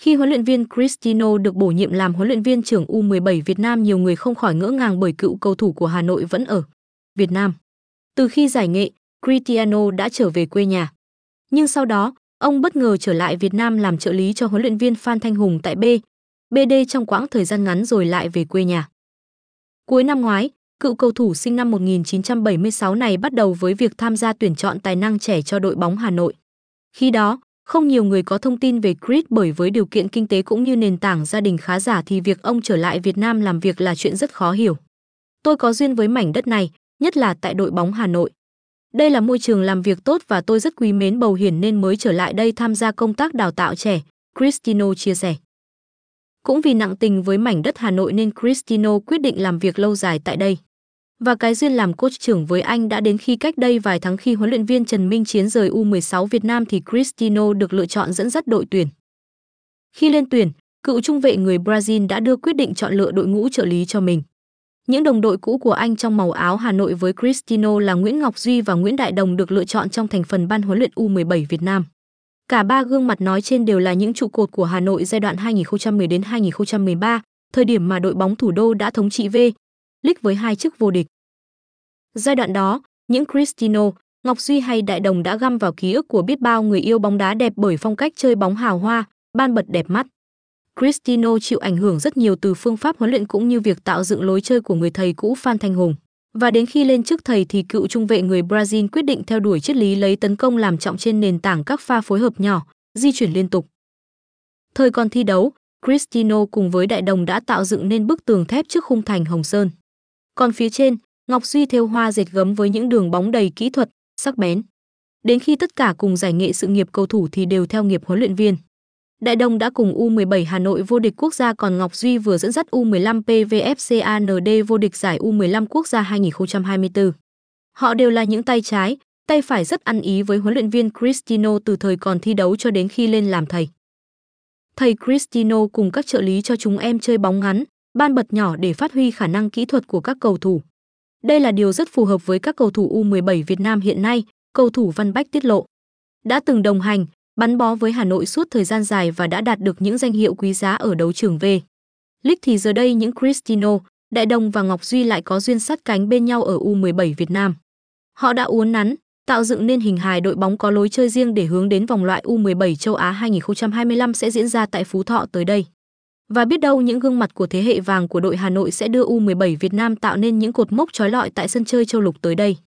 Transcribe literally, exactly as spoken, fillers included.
Khi huấn luyện viên Cristino được bổ nhiệm làm huấn luyện viên trưởng U mười bảy Việt Nam, nhiều người không khỏi ngỡ ngàng bởi cựu cầu thủ của Hà Nội vẫn ở Việt Nam. Từ khi giải nghệ, Cristiano đã trở về quê nhà. Nhưng sau đó, ông bất ngờ trở lại Việt Nam làm trợ lý cho huấn luyện viên Phan Thanh Hùng tại B. bê đê trong quãng thời gian ngắn rồi lại về quê nhà. Cuối năm ngoái, cựu cầu thủ sinh năm một nghìn chín trăm bảy mươi sáu này bắt đầu với việc tham gia tuyển chọn tài năng trẻ cho đội bóng Hà Nội. Khi đó, không nhiều người có thông tin về Chris bởi với điều kiện kinh tế cũng như nền tảng gia đình khá giả thì việc ông trở lại Việt Nam làm việc là chuyện rất khó hiểu. Tôi có duyên với mảnh đất này, nhất là tại đội bóng Hà Nội. Đây là môi trường làm việc tốt và tôi rất quý mến Bầu Hiển nên mới trở lại đây tham gia công tác đào tạo trẻ, Cristino chia sẻ. Cũng vì nặng tình với mảnh đất Hà Nội nên Cristino quyết định làm việc lâu dài tại đây. Và cái duyên làm coach trưởng với anh đã đến khi cách đây vài tháng khi huấn luyện viên Trần Minh Chiến rời U mười sáu Việt Nam thì Cristino được lựa chọn dẫn dắt đội tuyển. Khi lên tuyển, cựu trung vệ người Brazil đã đưa quyết định chọn lựa đội ngũ trợ lý cho mình. Những đồng đội cũ của anh trong màu áo Hà Nội với Cristino là Nguyễn Ngọc Duy và Nguyễn Đại Đồng được lựa chọn trong thành phần ban huấn luyện U mười bảy Việt Nam. Cả ba gương mặt nói trên đều là những trụ cột của Hà Nội giai đoạn hai nghìn không trăm mười đến hai nghìn không trăm mười ba, thời điểm mà đội bóng thủ đô đã thống trị V-League với hai chức vô địch. Giai đoạn đó, những Cristino, Ngọc Duy hay Đại Đồng đã găm vào ký ức của biết bao người yêu bóng đá đẹp bởi phong cách chơi bóng hào hoa, ban bật đẹp mắt. Cristino chịu ảnh hưởng rất nhiều từ phương pháp huấn luyện cũng như việc tạo dựng lối chơi của người thầy cũ Phan Thanh Hùng. Và đến khi lên chức thầy thì cựu trung vệ người Brazil quyết định theo đuổi triết lý lấy tấn công làm trọng trên nền tảng các pha phối hợp nhỏ, di chuyển liên tục. Thời còn thi đấu, Cristino cùng với Đại Đồng đã tạo dựng nên bức tường thép trước khung thành Hồng Sơn. Còn phía trên, Ngọc Duy thêu hoa dệt gấm với những đường bóng đầy kỹ thuật, sắc bén. Đến khi tất cả cùng giải nghệ sự nghiệp cầu thủ thì đều theo nghiệp huấn luyện viên. Đại Đồng đã cùng U mười bảy Hà Nội vô địch quốc gia, còn Ngọc Duy vừa dẫn dắt U mười lăm pê vê ép xê a en đê vô địch giải U mười lăm quốc gia hai nghìn không trăm hai mươi tư. Họ đều là những tay trái, tay phải rất ăn ý với huấn luyện viên Cristino từ thời còn thi đấu cho đến khi lên làm thầy. Thầy Cristino cùng các trợ lý cho chúng em chơi bóng ngắn, ban bật nhỏ để phát huy khả năng kỹ thuật của các cầu thủ. Đây là điều rất phù hợp với các cầu thủ U mười bảy Việt Nam hiện nay, cầu thủ Văn Bách tiết lộ. Đã từng đồng hành, bắn bó với Hà Nội suốt thời gian dài và đã đạt được những danh hiệu quý giá ở đấu trường V-League thì giờ đây những Cristino, Đại Đồng và Ngọc Duy lại có duyên sát cánh bên nhau ở U mười bảy Việt Nam. Họ đã uốn nắn, tạo dựng nên hình hài đội bóng có lối chơi riêng để hướng đến vòng loại U mười bảy châu Á hai nghìn không trăm hai mươi lăm sẽ diễn ra tại Phú Thọ tới đây. Và biết đâu những gương mặt của thế hệ vàng của đội Hà Nội sẽ đưa U mười bảy Việt Nam tạo nên những cột mốc chói lọi tại sân chơi châu lục tới đây.